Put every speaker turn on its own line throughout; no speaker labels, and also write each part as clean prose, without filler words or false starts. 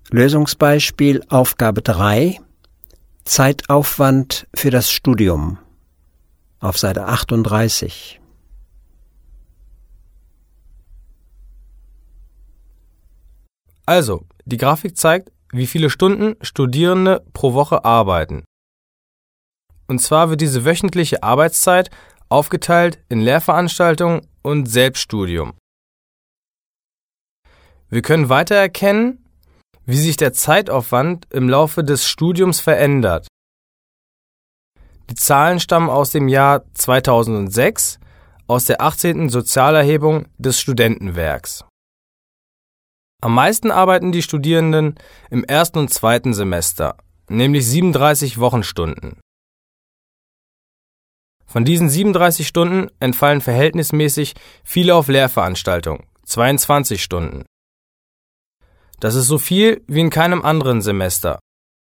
Lösungsbeispiel Aufgabe 3, Zeitaufwand für das Studium, auf Seite 38.
Also, die Grafik zeigt, wie viele Stunden Studierende pro Woche arbeiten. Und zwar wird diese wöchentliche Arbeitszeit aufgeteilt in Lehrveranstaltungen und Selbststudium. Wir können weiter erkennen, wie sich der Zeitaufwand im Laufe des Studiums verändert. Die Zahlen stammen aus dem Jahr 2006, aus der 18. Sozialerhebung des Studentenwerks. Am meisten arbeiten die Studierenden im ersten und zweiten Semester, nämlich 37 Wochenstunden. Von diesen 37 Stunden entfallen verhältnismäßig viele auf Lehrveranstaltungen, 22 Stunden. Das ist so viel wie in keinem anderen Semester.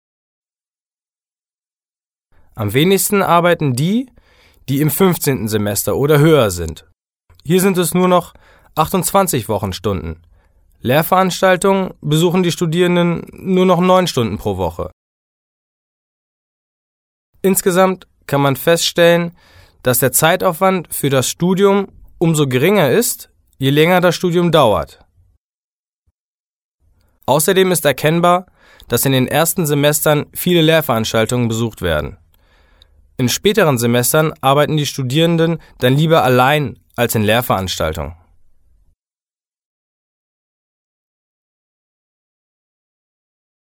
Am wenigsten arbeiten die, die im 15. Semester oder höher sind. Hier sind es nur noch 28 Wochenstunden. Lehrveranstaltungen besuchen die Studierenden nur noch 9 Stunden pro Woche. Insgesamt kann man feststellen, dass der Zeitaufwand für das Studium umso geringer ist, je länger das Studium dauert. Außerdem ist erkennbar, dass in den ersten Semestern viele Lehrveranstaltungen besucht werden. In späteren Semestern arbeiten die Studierenden dann lieber allein als in Lehrveranstaltungen.